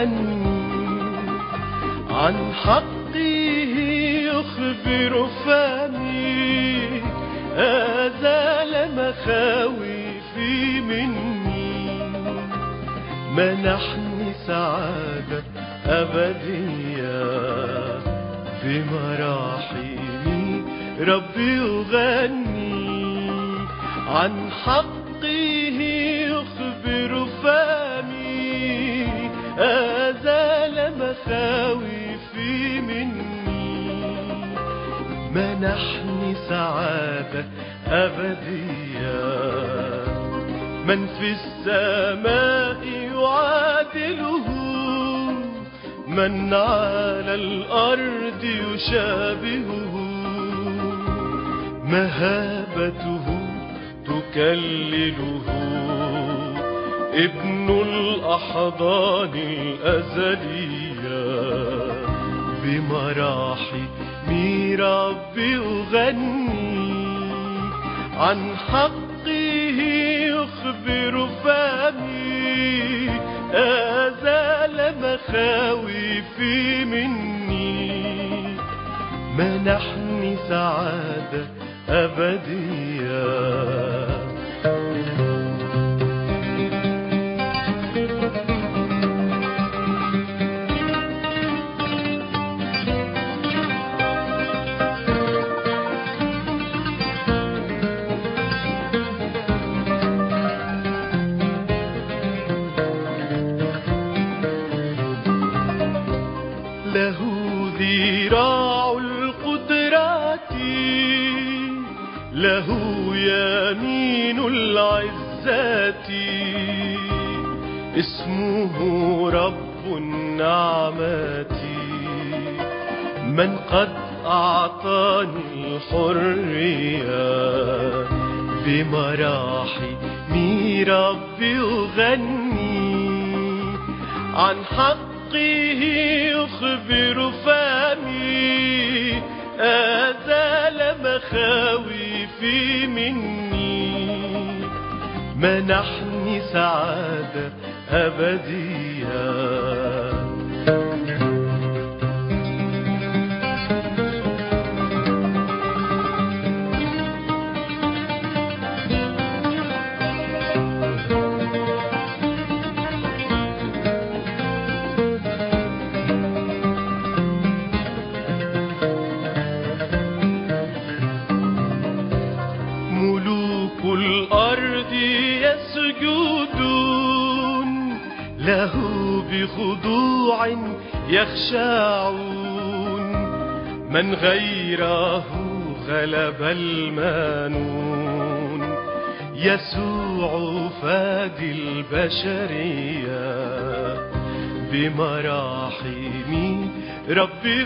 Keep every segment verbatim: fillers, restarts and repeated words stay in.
أغني عن حقه يخبر فمي أزال مخاوفي مني منحني سعادة أبدية بمراحمي ربي أغني عن حقه يخبر فمي أزال مخاوفي مني منحني سعادة أبدية من في السماء يعادله من على الأرض يشابهه مهابته تكلله ابن الأحضان الأزلية بمراحمي ربي أغني عن حقه يخبر فمي أزال مخاوفي مني منحني سعادة أبدية له ذراع القدرات له يمين العزات اسمه رب النعمات من قد أعطاني الحرية بمراحمي ربي أغني عن حقه يخبر فمي أزال مخاوفي مني منحني سعادة أبدية ملوك الأرض يسجدون له بخضوع يخشعون من غيره غلب المانون يسوع فادي البشرية بمراحمي ربي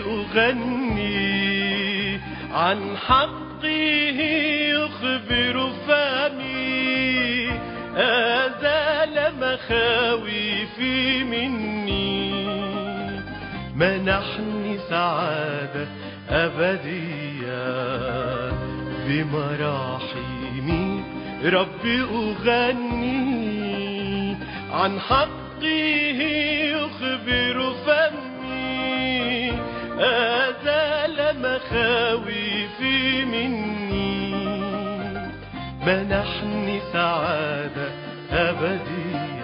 أغني عن حقه يخبر فمي أزال مخاوفي مني منحني سعادة أبدية بمراحمي ربي أغني عن حقه يخبر فمي أزال مخاوفي مني منحني سعادة أبدية